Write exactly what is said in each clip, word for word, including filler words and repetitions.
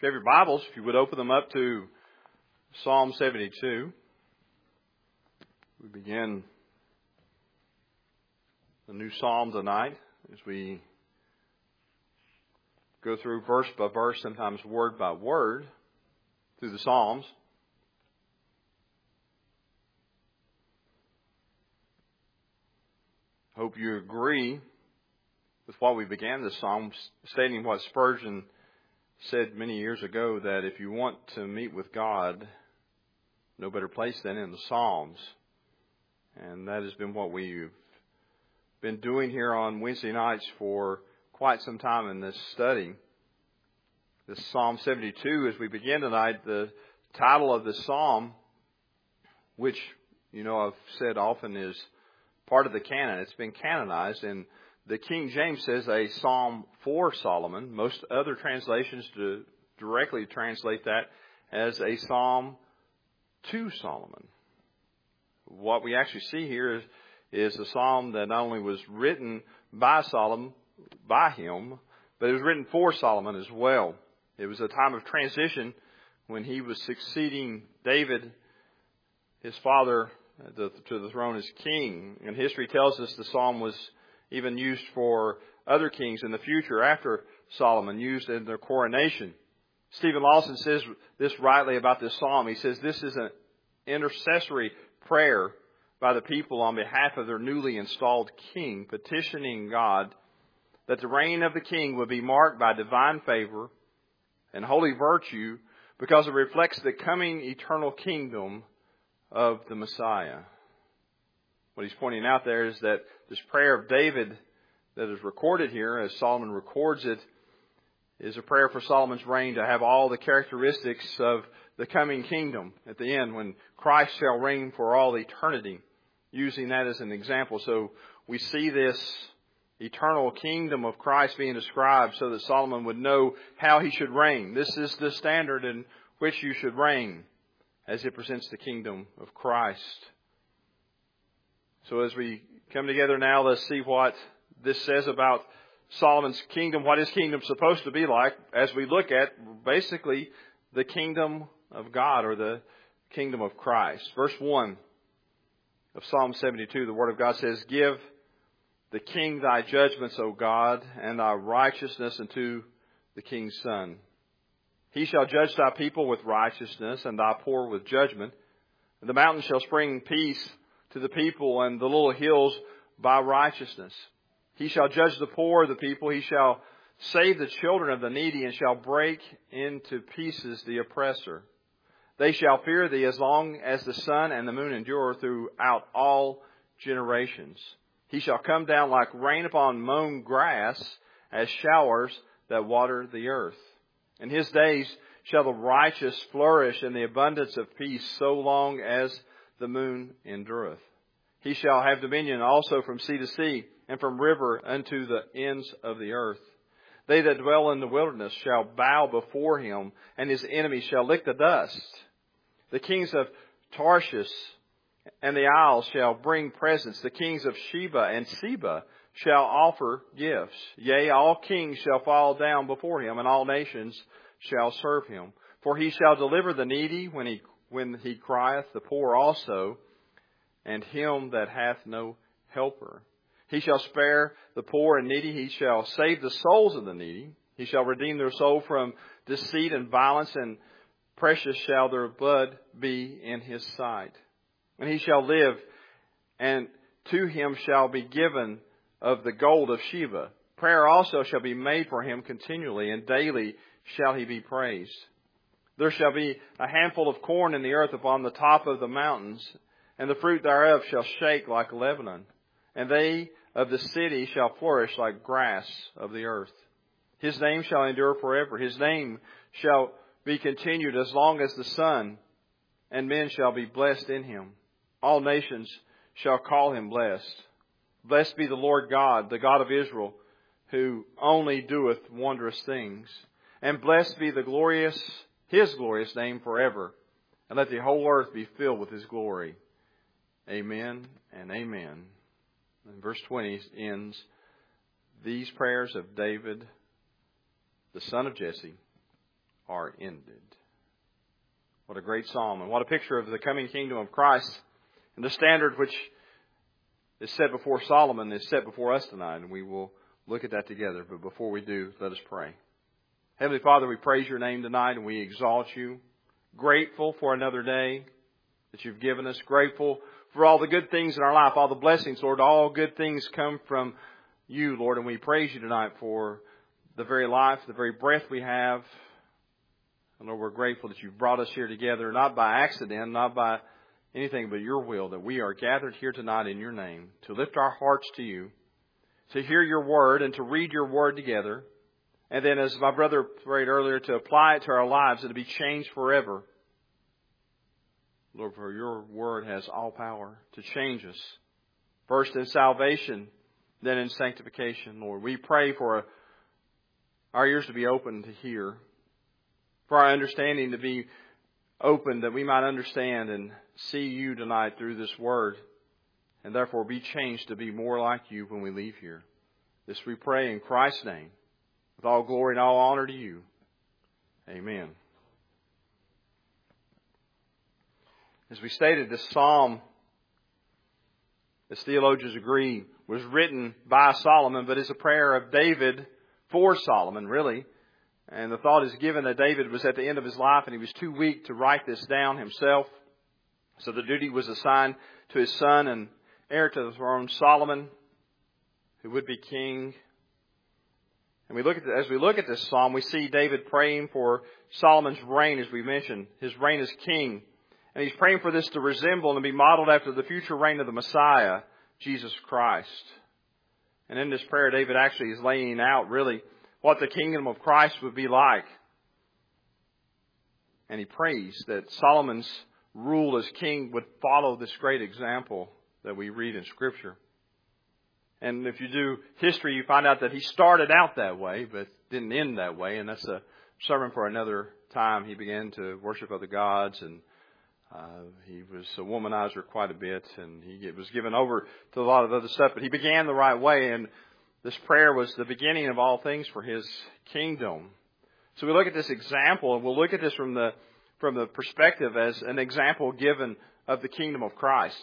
If you have your Bibles, if you would open them up to Psalm seventy-two. We begin a new psalm tonight as we go through verse by verse, sometimes word by word, through the Psalms. Hope you agree with what we began this psalm, stating what Spurgeon said many years ago, that if you want to meet with God, no better place than in the Psalms. And that has been what we've been doing here on Wednesday nights for quite some time in this study. This Psalm seventy-two, as we begin tonight, the title of the psalm, which, you know, I've said often is part of the canon. It's been canonized, and the King James says a psalm for Solomon. Most other translations do directly translate that as a psalm to Solomon. What we actually see here is, is a psalm that not only was written by Solomon, by him, but it was written for Solomon as well. It was a time of transition when he was succeeding David, his father, to, to the throne as king. And history tells us the psalm was even used for other kings in the future after Solomon, used in their coronation. Stephen Lawson says this rightly about this psalm. He says this is an intercessory prayer by the people on behalf of their newly installed king, petitioning God that the reign of the king would be marked by divine favor and holy virtue, because it reflects the coming eternal kingdom of the Messiah. What he's pointing out there is that this prayer of David that is recorded here, as Solomon records it, is a prayer for Solomon's reign to have all the characteristics of the coming kingdom at the end, when Christ shall reign for all eternity, using that as an example. So we see this eternal kingdom of Christ being described so that Solomon would know how he should reign. This is the standard in which you should reign, as it presents the kingdom of Christ. So as we come together now, let's see what this says about Solomon's kingdom, what his kingdom's supposed to be like, as we look at basically the kingdom of God, or the kingdom of Christ. Verse one of Psalm seventy-two, the Word of God says, "Give the king thy judgments, O God, and thy righteousness unto the king's son. He shall judge thy people with righteousness, and thy poor with judgment. And the mountains shall spring peace to the people, and the little hills by righteousness. He shall judge the poor of the people. He shall save the children of the needy, and shall break into pieces the oppressor. They shall fear thee as long as the sun and the moon endure throughout all generations. He shall come down like rain upon mown grass, as showers that water the earth. In his days shall the righteous flourish in the abundance of peace, so long as the moon endureth. He shall have dominion also from sea to sea, and from river unto the ends of the earth. They that dwell in the wilderness shall bow before him, and his enemies shall lick the dust. The kings of Tarshish and the isles shall bring presents. The kings of Sheba and Seba shall offer gifts. Yea, all kings shall fall down before him, and all nations shall serve him. For he shall deliver the needy when he when he crieth, the poor also, and him that hath no helper. He shall spare the poor and needy. He shall save the souls of the needy. He shall redeem their soul from deceit and violence, and precious shall their blood be in his sight. And he shall live, and to him shall be given of the gold of Sheba. Prayer also shall be made for him continually, and daily shall he be praised. There shall be a handful of corn in the earth upon the top of the mountains, and the fruit thereof shall shake like Lebanon. And they of the city shall flourish like grass of the earth. His name shall endure forever. His name shall be continued as long as the sun, and men shall be blessed in him. All nations shall call him blessed. Blessed be the Lord God, the God of Israel, who only doeth wondrous things. And blessed be the glorious, his glorious name forever. And let the whole earth be filled with his glory. Amen and amen." And verse twenty ends, "These prayers of David, the son of Jesse, are ended. What a great psalm, and what a picture of the coming kingdom of Christ. And the standard which is set before Solomon is set before us tonight, and we will look at that together. But before we do, let us pray. Heavenly Father, we praise your name tonight, and we exalt you. Grateful for another day that you've given us. Grateful for all the good things in our life, all the blessings, Lord. All good things come from you, Lord, and we praise you tonight for the very life, the very breath we have. And Lord, we're grateful that you've brought us here together, not by accident, not by anything but your will, that we are gathered here tonight in your name to lift our hearts to you, to hear your word and to read your word together. And then, as my brother prayed earlier, to apply it to our lives and to be changed forever. Lord, for your word has all power to change us. First in salvation, then in sanctification, Lord. We pray for our ears to be open to hear, for our understanding to be open, that we might understand and see you tonight through this word, and therefore be changed to be more like you when we leave here. This we pray in Christ's name, with all glory and all honor to you. Amen. As we stated, this psalm, as theologians agree, was written by Solomon, but is a prayer of David for Solomon, really. And the thought is given that David was at the end of his life and he was too weak to write this down himself. So the duty was assigned to his son and heir to the throne, Solomon, who would be king. And we look at the, as we look at this psalm, we see David praying for Solomon's reign, as we mentioned, his reign as king. And he's praying for this to resemble and be modeled after the future reign of the Messiah, Jesus Christ. And in this prayer, David actually is laying out really what the kingdom of Christ would be like. And he prays that Solomon's rule as king would follow this great example that we read in Scripture. And if you do history, you find out that he started out that way, but didn't end that way. And that's a sermon for another time. He began to worship other gods, and uh, he was a womanizer quite a bit, and he was given over to a lot of other stuff. But he began the right way, and this prayer was the beginning of all things for his kingdom. So we look at this example, and we'll look at this from the from the perspective as an example given of the kingdom of Christ.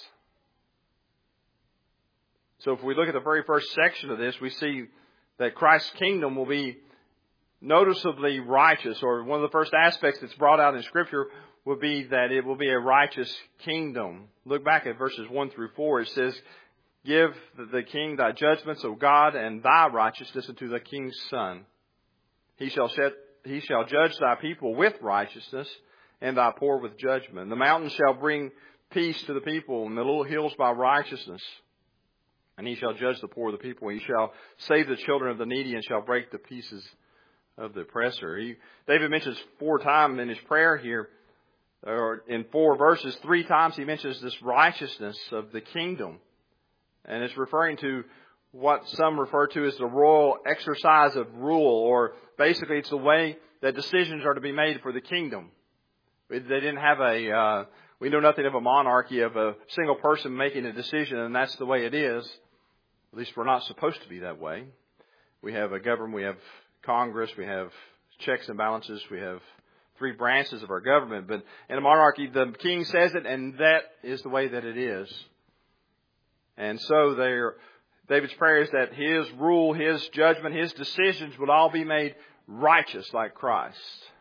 So if we look at the very first section of this, we see that Christ's kingdom will be noticeably righteous, or one of the first aspects that's brought out in Scripture will be that it will be a righteous kingdom. Look back at verses one through four. It says, "Give the king thy judgments, O God, and thy righteousness unto the king's son. He shall set, he shall judge thy people with righteousness, and thy poor with judgment. The mountains shall bring peace to the people, and the little hills by righteousness. And he shall judge the poor of the people. He shall save the children of the needy, and shall break the pieces of the oppressor." He, David mentions four times in his prayer here, or in four verses, three times he mentions this righteousness of the kingdom. And it's referring to what some refer to as the royal exercise of rule, or basically it's the way that decisions are to be made for the kingdom. They didn't have a, uh, we know nothing of a monarchy of a single person making a decision, and that's the way it is. At least we're not supposed to be that way. We have a government, we have Congress, we have checks and balances, we have three branches of our government. But in a monarchy, the king says it, and that is the way that it is. And so there, David's prayer is that his rule, his judgment, his decisions would all be made righteous like Christ.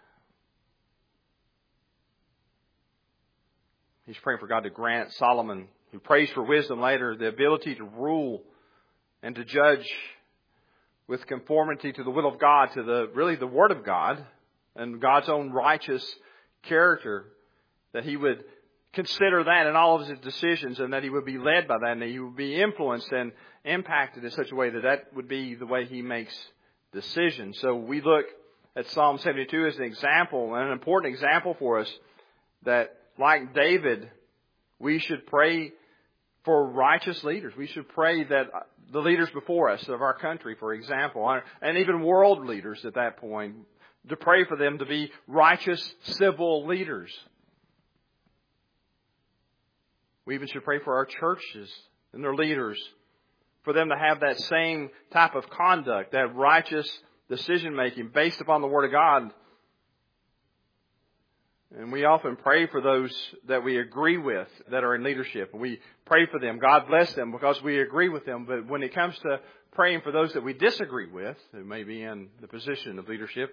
He's praying for God to grant Solomon, who prays for wisdom later, the ability to rule and to judge with conformity to the will of God, to the really the Word of God and God's own righteous character, that he would consider that in all of his decisions, and that he would be led by that, and that he would be influenced and impacted in such a way that that would be the way he makes decisions. So we look at Psalm seventy-two as an example, and an important example for us, that like David, we should pray for righteous leaders. We should pray that the leaders before us of our country, for example, and even world leaders at that point, to pray for them to be righteous civil leaders. We even should pray for our churches and their leaders, for them to have that same type of conduct, that righteous decision-making based upon the Word of God, And we often pray for those that we agree with that are in leadership. And we pray for them. God bless them because we agree with them. But when it comes to praying for those that we disagree with, who may be in the position of leadership,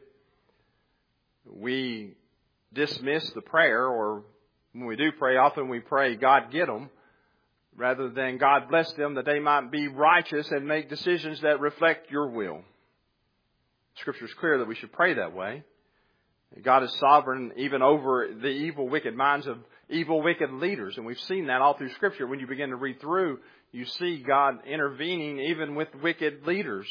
we dismiss the prayer, or when we do pray, often we pray, God get them, rather than God bless them that they might be righteous and make decisions that reflect your will. Scripture is clear that we should pray that way. God is sovereign even over the evil, wicked minds of evil, wicked leaders. And we've seen that all through Scripture. When you begin to read through, you see God intervening even with wicked leaders.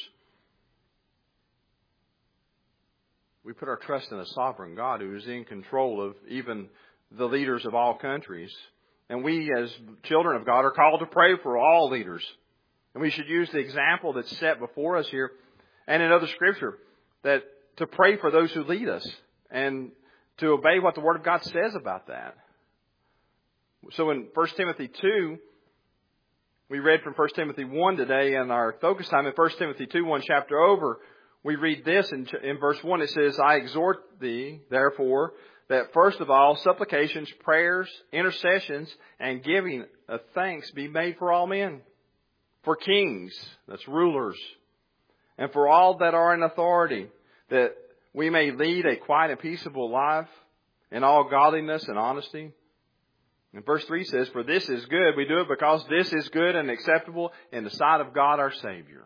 We put our trust in a sovereign God who is in control of even the leaders of all countries. And we as children of God are called to pray for all leaders. And we should use the example that's set before us here and in other Scripture, that to pray for those who lead us and to obey what the Word of God says about that. So in First Timothy two, we read from First Timothy one today in our focus time. In First Timothy two, one chapter over, we read this in, in verse one. It says, I exhort thee, therefore, that first of all, supplications, prayers, intercessions, and giving of thanks be made for all men, for kings, that's rulers, and for all that are in authority, that we may lead a quiet and peaceable life in all godliness and honesty. And verse three says, for this is good. We do it because this is good and acceptable in the sight of God our Savior.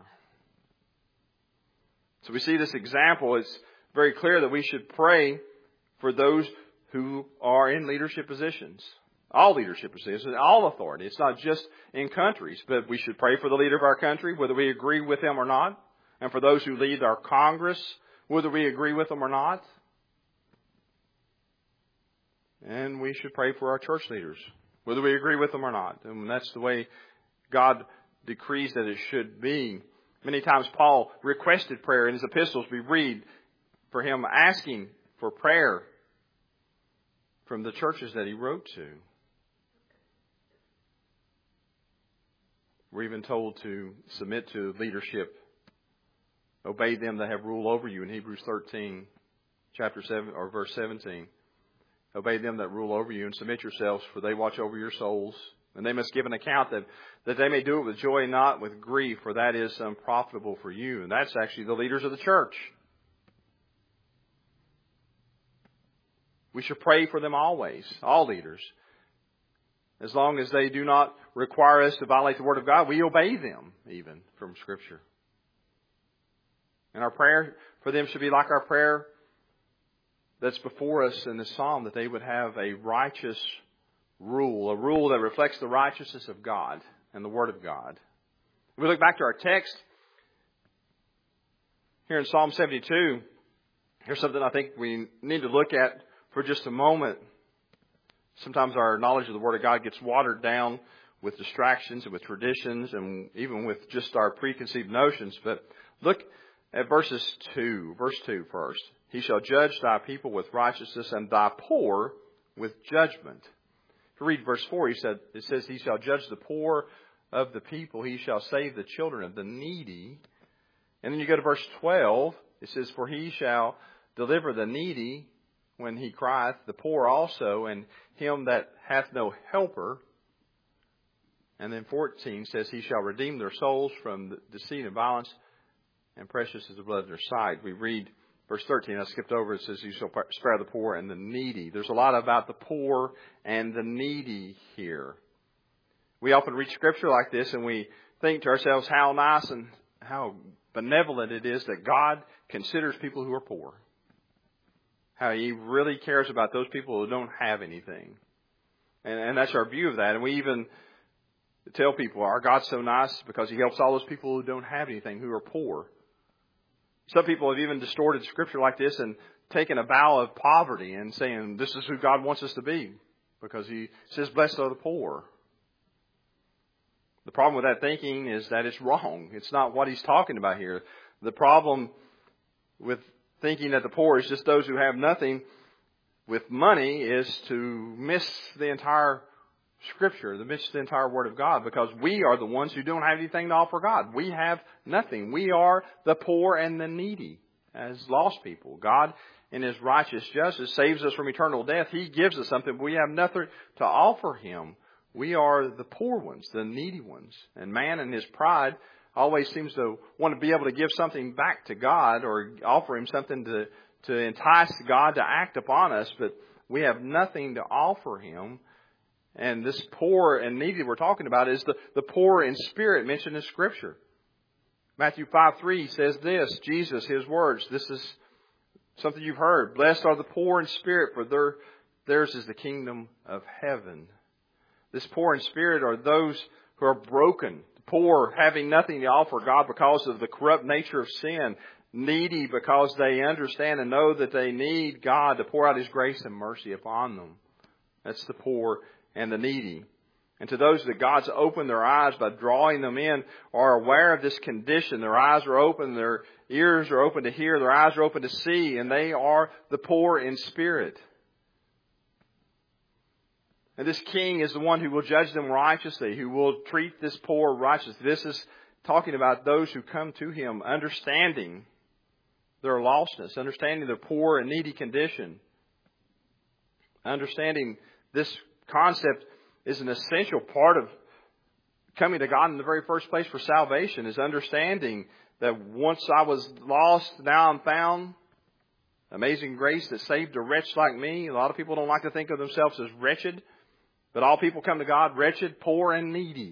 So we see this example. It's very clear that we should pray for those who are in leadership positions. All leadership positions, all authority. It's not just in countries, but we should pray for the leader of our country, whether we agree with him or not. And for those who lead our Congress, whether we agree with them or not. And we should pray for our church leaders, whether we agree with them or not. And that's the way God decrees that it should be. Many times Paul requested prayer in his epistles. We read for him asking for prayer from the churches that he wrote to. We're even told to submit to leadership. Obey them that have rule over you in Hebrews thirteen, chapter seven, or verse seventeen. Obey them that rule over you and submit yourselves, for they watch over your souls. And they must give an account that, that they may do it with joy and not with grief, for that is unprofitable for you. And that's actually the leaders of the church. We should pray for them always, all leaders. As long as they do not require us to violate the Word of God, we obey them, even from Scripture. And our prayer for them should be like our prayer that's before us in the Psalm, that they would have a righteous rule, a rule that reflects the righteousness of God and the Word of God. If we look back to our text here in Psalm seventy-two, here's something I think we need to look at for just a moment. Sometimes our knowledge of the Word of God gets watered down with distractions and with traditions and even with just our preconceived notions. But look at verses two, verse two first. He shall judge thy people with righteousness and thy poor with judgment. If you read verse four, he said, it says, he shall judge the poor of the people. He shall save the children of the needy. And then you go to verse twelve. It says, for he shall deliver the needy when he crieth, the poor also, and him that hath no helper. And then fourteen says, he shall redeem their souls from deceit and violence, and precious is the blood of their sight. We read verse thirteen, I skipped over, it says, you shall spare the poor and the needy. There's a lot about the poor and the needy here. We often read Scripture like this and we think to ourselves how nice and how benevolent it is that God considers people who are poor. How He really cares about those people who don't have anything. And, and that's our view of that. And we even tell people our God's so nice because He helps all those people who don't have anything, who are poor. Some people have even distorted Scripture like this and taken a vow of poverty and saying this is who God wants us to be because He says, blessed are the poor. The problem with that thinking is that it's wrong. It's not what He's talking about here. The problem with thinking that the poor is just those who have nothing with money is to miss the entire Scripture, to miss the entire Word of God, because we are the ones who don't have anything to offer God. We have nothing. We are the poor and the needy as lost people. God in His righteous justice, saves us from eternal death. He gives us something, but we have nothing to offer Him. We are the poor ones, the needy ones. And man in his pride always seems to want to be able to give something back to God or offer Him something to, to entice God to act upon us, but we have nothing to offer Him. And this poor and needy we're talking about is the, the poor in spirit mentioned in Scripture. Matthew five three says this, Jesus, His words, this is something you've heard. Blessed are the poor in spirit, for their, theirs is the kingdom of heaven. This poor in spirit are those who are broken, poor, having nothing to offer God because of the corrupt nature of sin, needy because they understand and know that they need God to pour out His grace and mercy upon them. That's the poor and the needy. And to those that God's opened their eyes by drawing them in, are aware of this condition. Their eyes are open, their ears are open to hear, their eyes are open to see, and they are the poor in spirit. And this king is the one who will judge them righteously, who will treat this poor righteously. This is talking about those who come to Him, understanding their lostness, understanding their poor and needy condition. Understanding this concept is an essential part of coming to God in the very first place for salvation, is understanding that once I was lost, now I'm found. Amazing grace that saved a wretch like me. A lot of people don't like to think of themselves as wretched, but all people come to God wretched, poor, and needy.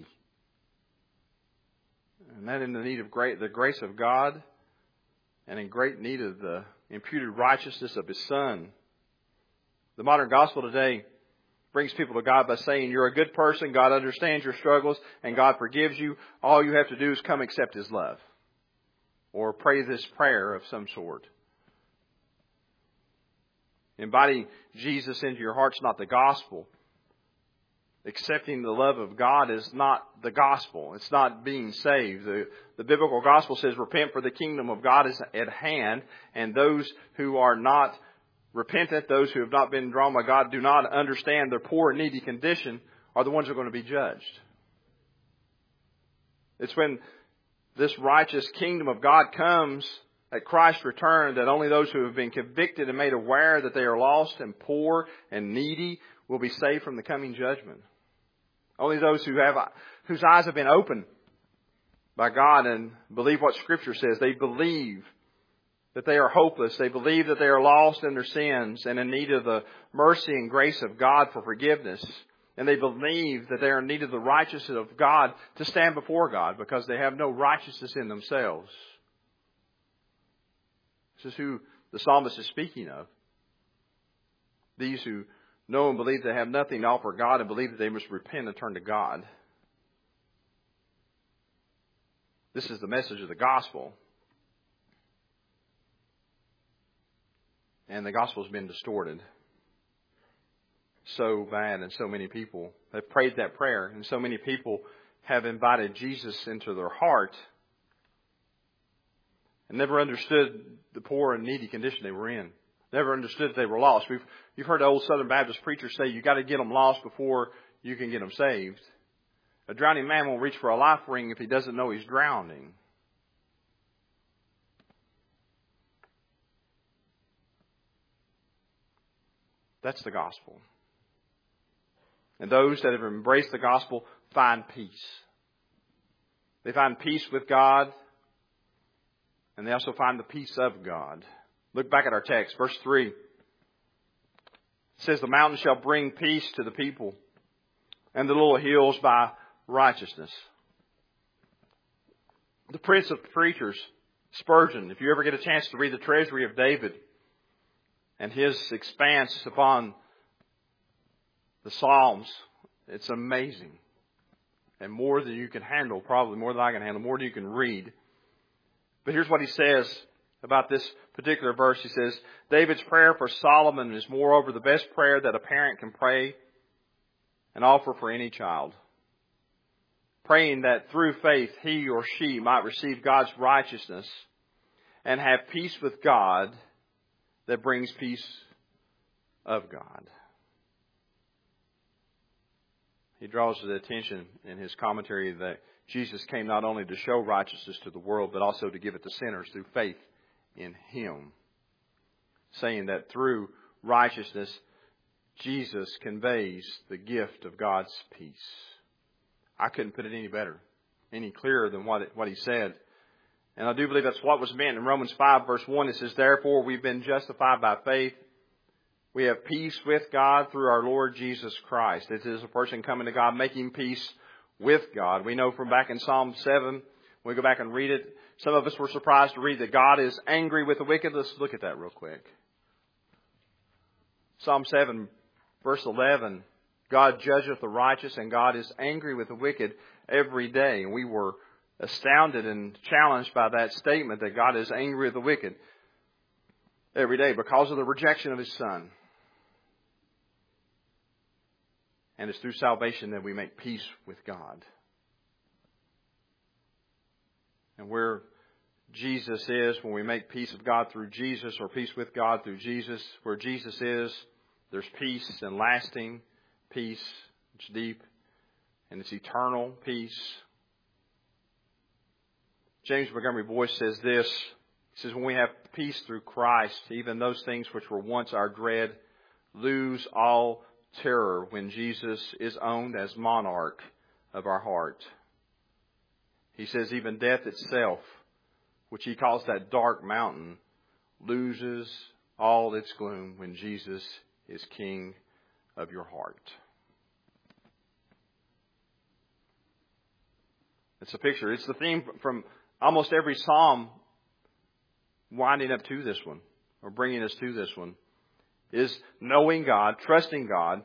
And that in the need of great, the grace of God, and in great need of the imputed righteousness of His Son. The modern gospel today brings people to God by saying, you're a good person, God understands your struggles, and God forgives you. All you have to do is come accept His love. Or pray this prayer of some sort. Inviting Jesus into your heart's not the gospel. Accepting the love of God is not the gospel. It's not being saved. The, the biblical gospel says, repent, for the kingdom of God is at hand. And those who are not repentant, those who have not been drawn by God, do not understand their poor and needy condition, are the ones who are going to be judged. It's when this righteous kingdom of God comes at Christ's return that only those who have been convicted and made aware that they are lost and poor and needy will be saved from the coming judgment. Only those who have, whose eyes have been opened by God and believe what Scripture says. They believe that they are hopeless. They believe that they are lost in their sins and in need of the mercy and grace of God for forgiveness. And they believe that they are in need of the righteousness of God to stand before God because they have no righteousness in themselves. This is who the psalmist is speaking of. These who know and believe they have nothing to offer God and believe that they must repent and turn to God. This is the message of the gospel. And the gospel has been distorted so bad, and so many people have prayed that prayer, and so many people have invited Jesus into their heart and never understood the poor and needy condition they were in. Never understood that they were lost. We've, you've heard the old Southern Baptist preachers say you got to get them lost before you can get them saved. A drowning man won't reach for a life ring if he doesn't know he's drowning. That's the gospel. And those that have embraced the gospel find peace. They find peace with God, and they also find the peace of God. Look back at our text, verse three. It says, the mountains shall bring peace to the people, and the little hills by righteousness. The Prince of Preachers, Spurgeon, if you ever get a chance to read the Treasury of David and his expanse upon the Psalms, it's amazing. And more than you can handle, probably more than I can handle, more than you can read. But here's what he says about this particular verse. He says, David's prayer for Solomon is moreover the best prayer that a parent can pray and offer for any child. Praying that through faith he or she might receive God's righteousness and have peace with God that brings peace of God. He draws the attention in his commentary that Jesus came not only to show righteousness to the world, but also to give it to sinners through faith in Him. saying that through righteousness, Jesus conveys the gift of God's peace. I couldn't put it any better, any clearer than what it, what he said. And I do believe that's what was meant in Romans five, verse one. It says, therefore, we've been justified by faith. We have peace with God through our Lord Jesus Christ. It is a person coming to God, making peace with God. We know from back in Psalm seven, when we go back and read it, some of us were surprised to read that God is angry with the wicked. Let's look at that real quick. Psalm seven, verse eleven, God judgeth the righteous, and God is angry with the wicked every day. And we were astounded and challenged by that statement that God is angry with the wicked every day because of the rejection of His Son. And it's through salvation that we make peace with God. And where Jesus is, when we make peace with God through Jesus, or peace with God through Jesus, where Jesus is, there's peace and lasting peace. It's deep and it's eternal peace. James Montgomery Boyce says this. He says, when we have peace through Christ, even those things which were once our dread lose all terror when Jesus is owned as monarch of our heart. He says even death itself, which he calls that dark mountain, loses all its gloom when Jesus is King of your heart. It's a picture. It's the theme from almost every psalm winding up to this one, or bringing us to this one, is knowing God, trusting God,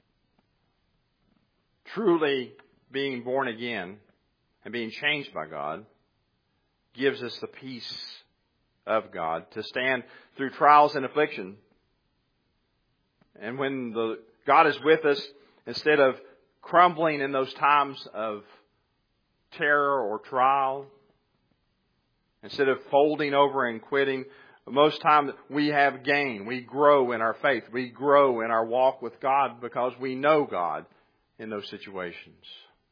truly being born again and being changed by God, gives us the peace of God to stand through trials and affliction. And when the God is with us, instead of crumbling in those times of terror or trial, instead of folding over and quitting, most times we have gain. We grow in our faith. We grow in our walk with God because we know God in those situations.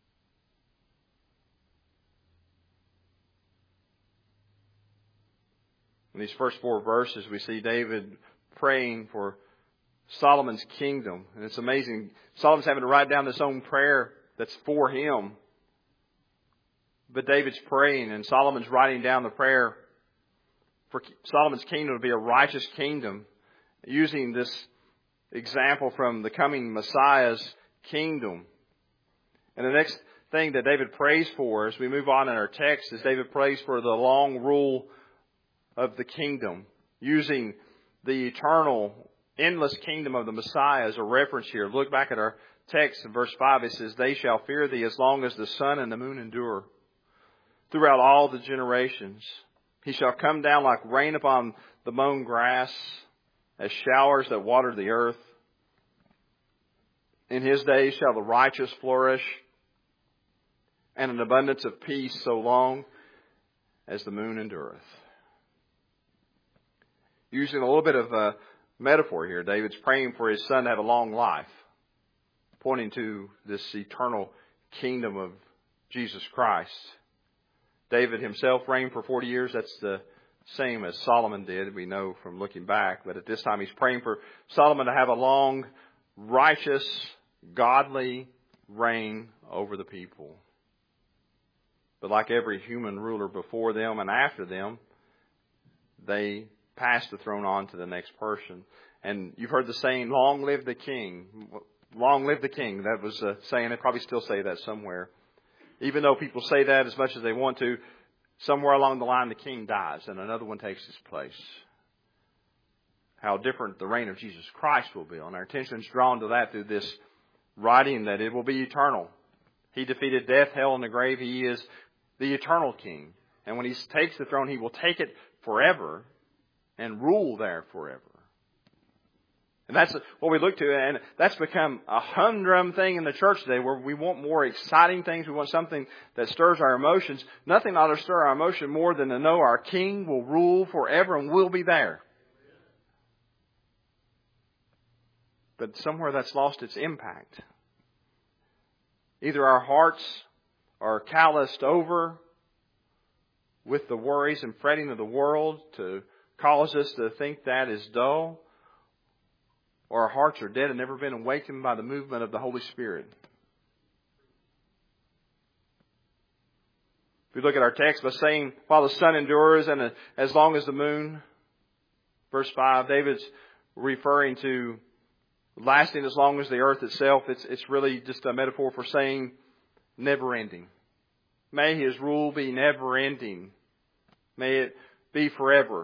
In these first four verses, we see David praying for Solomon's kingdom. And it's amazing. Solomon's having to write down this own prayer that's for him. But David's praying, and Solomon's writing down the prayer for Solomon's kingdom to be a righteous kingdom, using this example from the coming Messiah's kingdom. And the next thing that David prays for as we move on in our text is David prays for the long rule of the kingdom, using the eternal, endless kingdom of the Messiah as a reference here. Look back at our text in verse five. It says, they shall fear thee as long as the sun and the moon endure, throughout all the generations. He shall come down like rain upon the mown grass, as showers that water the earth. In his days shall the righteous flourish, and an abundance of peace so long as the moon endureth. Using a little bit of a metaphor here, David's praying for his son to have a long life, pointing to this eternal kingdom of Jesus Christ. David himself reigned for forty years. That's the same as Solomon did, we know from looking back. But at this time, he's praying for Solomon to have a long, righteous, godly reign over the people. But like every human ruler before them and after them, they pass the throne on to the next person. And you've heard the saying, long live the king. Long live the king. That was a saying. They probably still say that somewhere. Even though people say that as much as they want to, somewhere along the line the king dies and another one takes his place. How different the reign of Jesus Christ will be. And our attention is drawn to that through this writing, that it will be eternal. He defeated death, hell, and the grave. He is the eternal king. And when he takes the throne, he will take it forever and rule there forever. And that's what we look to. And that's become a humdrum thing in the church today, where we want more exciting things. We want something that stirs our emotions. Nothing ought to stir our emotion more than to know our King will rule forever and will be there. But somewhere that's lost its impact. Either our hearts are calloused over with the worries and fretting of the world to cause us to think that is dull, or our hearts are dead and never been awakened by the movement of the Holy Spirit? If we look at our text by saying, while the sun endures and as long as the moon, verse five, David's referring to lasting as long as the earth itself. It's, it's really just a metaphor for saying never ending. May His rule be never ending. May it be forever.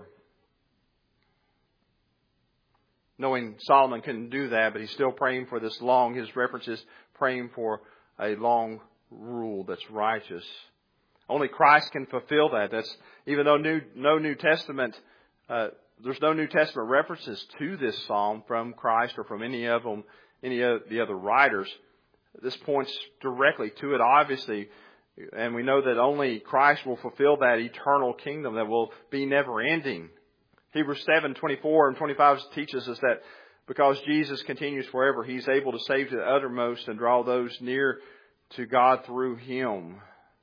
Knowing Solomon couldn't do that, but he's still praying for this long. His reference is praying for a long rule that's righteous. Only Christ can fulfill that. That's even though new, no New Testament, uh, there's no New Testament references to this psalm from Christ or from any of them, any of the other writers. This points directly to it, obviously, and we know that only Christ will fulfill that eternal kingdom that will be never ending. Hebrews seven twenty-four and twenty-five teaches us that because Jesus continues forever, He's able to save to the uttermost and draw those near to God through Him.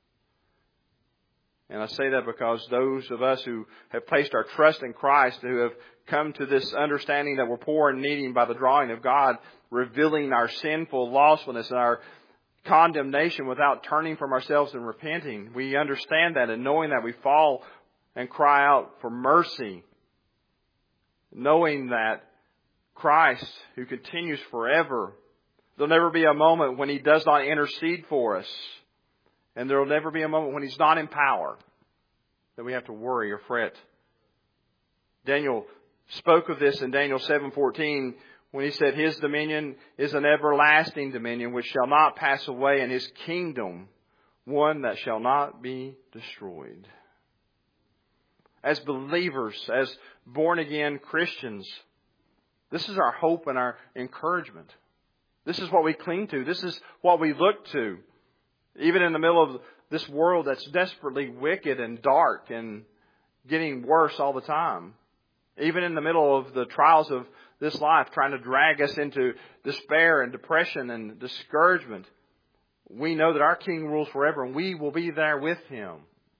And I say that because those of us who have placed our trust in Christ, who have come to this understanding that we're poor and needing by the drawing of God, revealing our sinful lostfulness and our condemnation without turning from ourselves and repenting, we understand that, and knowing that we fall and cry out for mercy, knowing that Christ, who continues forever, there'll never be a moment when He does not intercede for us. And there will never be a moment when He's not in power that we have to worry or fret. Daniel spoke of this in Daniel seven fourteen when he said, His dominion is an everlasting dominion which shall not pass away, and His kingdom one that shall not be destroyed. As believers, as born-again Christians, this is our hope and our encouragement. This is what we cling to. This is what we look to. Even in the middle of this world that's desperately wicked and dark and getting worse all the time. Even in the middle of the trials of this life trying to drag us into despair and depression and discouragement, we know that our King rules forever and we will be there with Him.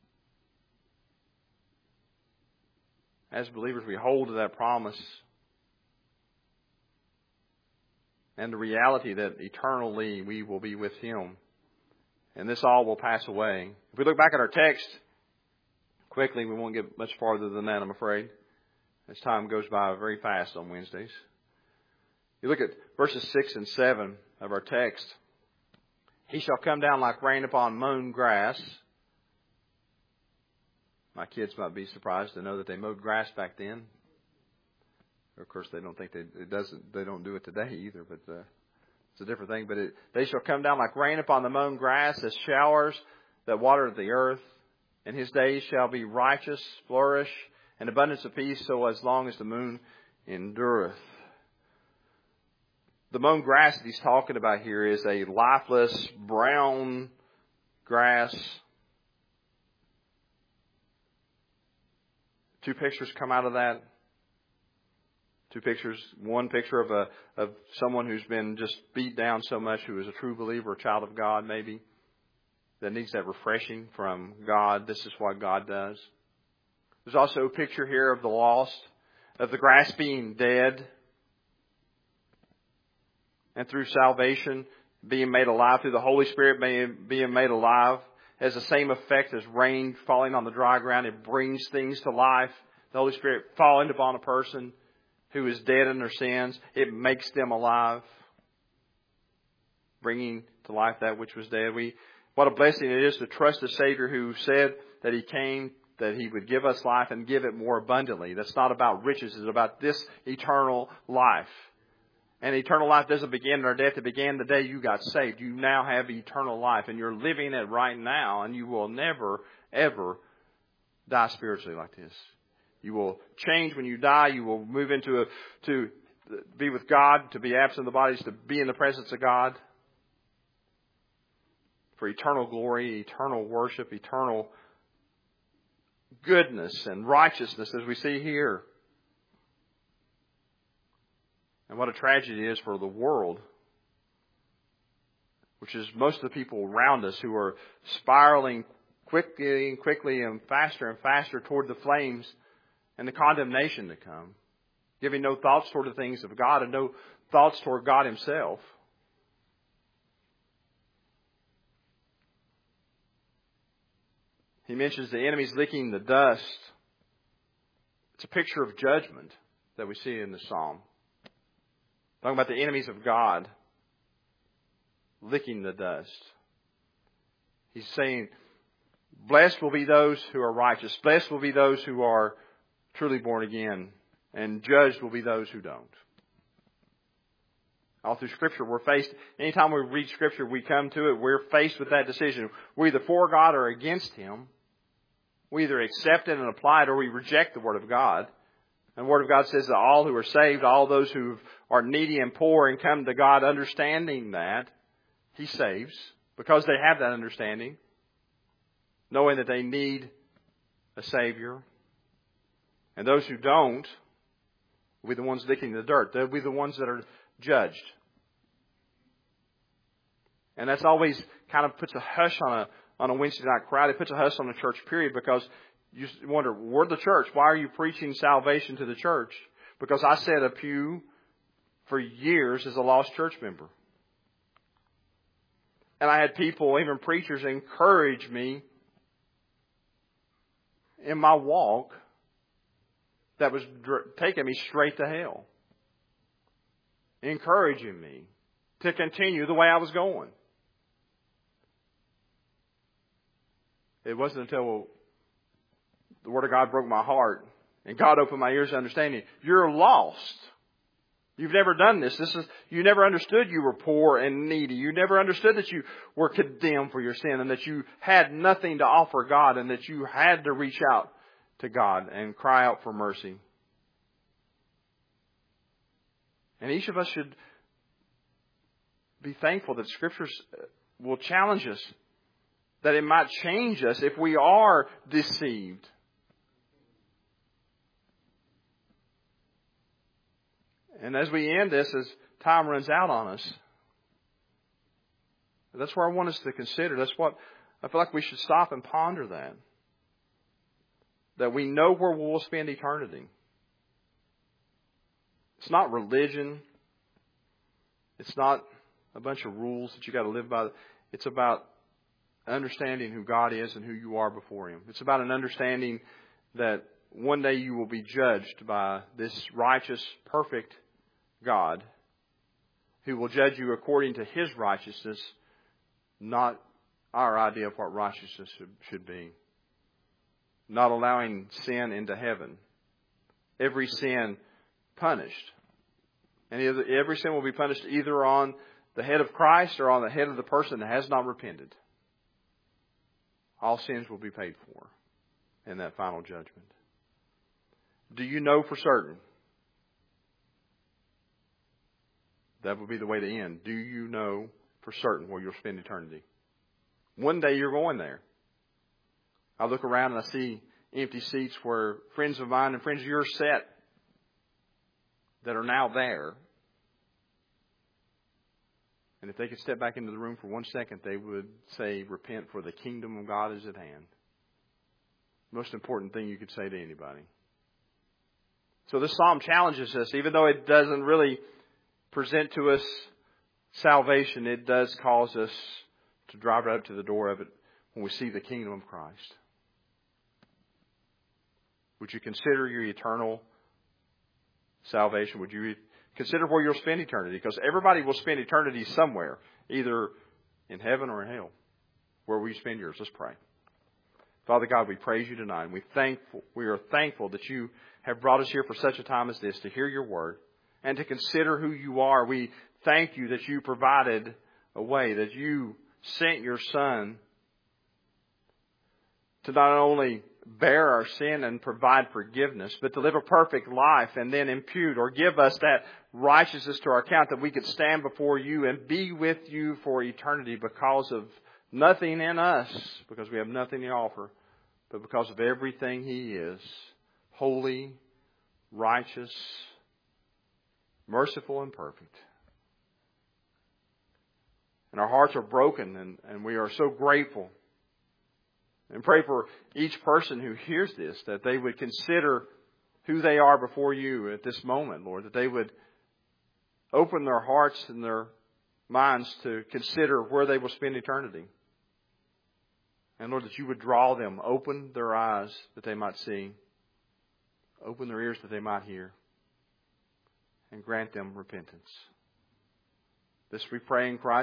As believers, we hold to that promise and the reality that eternally we will be with Him. And this all will pass away. If we look back at our text, quickly, we won't get much farther than that, I'm afraid. As time goes by very fast on Wednesdays. You look at verses six and seven of our text. He shall come down like rain upon mown grass. My kids might be surprised to know that they mowed grass back then. Of course, they don't think they it doesn't. They don't do it today either, but uh, it's a different thing. But it, they shall come down like rain upon the mown grass, as showers that water the earth. And His days shall be righteous, flourish, and abundance of peace, so as long as the moon endureth. The mown grass that he's talking about here is a lifeless, brown grass. Two pictures come out of that. Two pictures. One picture of a of someone who's been just beat down so much, who is a true believer, a child of God maybe, that needs that refreshing from God. This is what God does. There's also a picture here of the lost, of the grass being dead, and through salvation being made alive, through the Holy Spirit being made alive, has the same effect as rain falling on the dry ground. It brings things to life. The Holy Spirit falling upon a person who is dead in their sins. It makes them alive, bringing to life that which was dead. We, what a blessing it is to trust a Savior who said that He came, that He would give us life and give it more abundantly. That's not about riches. It's about this eternal life. And eternal life doesn't begin in our death. It began the day you got saved. You now have eternal life, and you're living it right now, and you will never, ever die spiritually like this. You will change when you die. You will move into a, to be with God, to be absent of the bodies, to be in the presence of God for eternal glory, eternal worship, eternal goodness and righteousness, as we see here. And what a tragedy it is for the world, which is most of the people around us who are spiraling quickly and quickly and faster and faster toward the flames and the condemnation to come, giving no thoughts toward the things of God and no thoughts toward God Himself. He mentions the enemies licking the dust. It's a picture of judgment that we see in the psalm. Talking about the enemies of God licking the dust. He's saying, blessed will be those who are righteous. Blessed will be those who are truly born again. And judged will be those who don't. All through Scripture, we're faced, anytime we read Scripture, we come to it, we're faced with that decision. We're either for God or against Him. We either accept it and apply it, or we reject the Word of God. And the Word of God says that all who are saved, all those who are needy and poor and come to God understanding that, He saves. Because they have that understanding. Knowing that they need a Savior. And those who don't will be the ones licking the dirt. They'll be the ones that are judged. And that's always kind of puts a hush on a on a Wednesday night crowd. It puts a hush on the church period, because you wonder, we're the church. Why are you preaching salvation to the church? Because I sat a pew for years as a lost church member. And I had people, even preachers, encourage me in my walk that was taking me straight to hell. Encouraging me to continue the way I was going. It wasn't until the Word of God broke my heart and God opened my ears to understanding. You're lost. You've never done this. This is you never understood you were poor and needy. You never understood that you were condemned for your sin and that you had nothing to offer God and that you had to reach out to God and cry out for mercy. And each of us should be thankful that Scriptures will challenge us, that it might change us if we are deceived. And as we end this, as time runs out on us, that's where I want us to consider. That's what I feel like we should stop and ponder that. That we know where we'll spend eternity. It's not religion. It's not a bunch of rules that you got to live by. It's about understanding who God is and who you are before Him. It's about an understanding that one day you will be judged by this righteous, perfect God who will judge you according to His righteousness, not our idea of what righteousness should, should be. Not allowing sin into heaven. Every sin punished. And every sin will be punished either on the head of Christ or on the head of the person that has not repented. All sins will be paid for in that final judgment. Do you know for certain? That would be the way to end. Do you know for certain where you'll spend eternity? One day you're going there. I look around and I see empty seats where friends of mine and friends of yours sat that are now there. And if they could step back into the room for one second, they would say, repent, for the kingdom of God is at hand. Most important thing you could say to anybody. So this psalm challenges us, even though it doesn't really present to us salvation, it does cause us to drive right up to the door of it when we see the kingdom of Christ. Would you consider your eternal salvation? Would you consider where you'll spend eternity? Because everybody will spend eternity somewhere, either in heaven or in hell. Where will you spend yours? Let's pray. Father God, we praise You tonight. And we thankful, we are thankful that You have brought us here for such a time as this to hear Your word and to consider who You are. We thank You that You provided a way, that You sent Your Son to not only bear our sin and provide forgiveness, but to live a perfect life and then impute or give us that righteousness to our account that we could stand before You and be with You for eternity because of nothing in us, because we have nothing to offer, but because of everything He is. Holy, righteous, merciful, and perfect. And our hearts are broken, and, and we are so grateful. And pray for each person who hears this, that they would consider who they are before you at this moment, Lord, that they would open their hearts and their minds to consider where they will spend eternity. And Lord, that you would draw them, open their eyes that they might see, open their ears that they might hear, and grant them repentance. This we pray in Christ.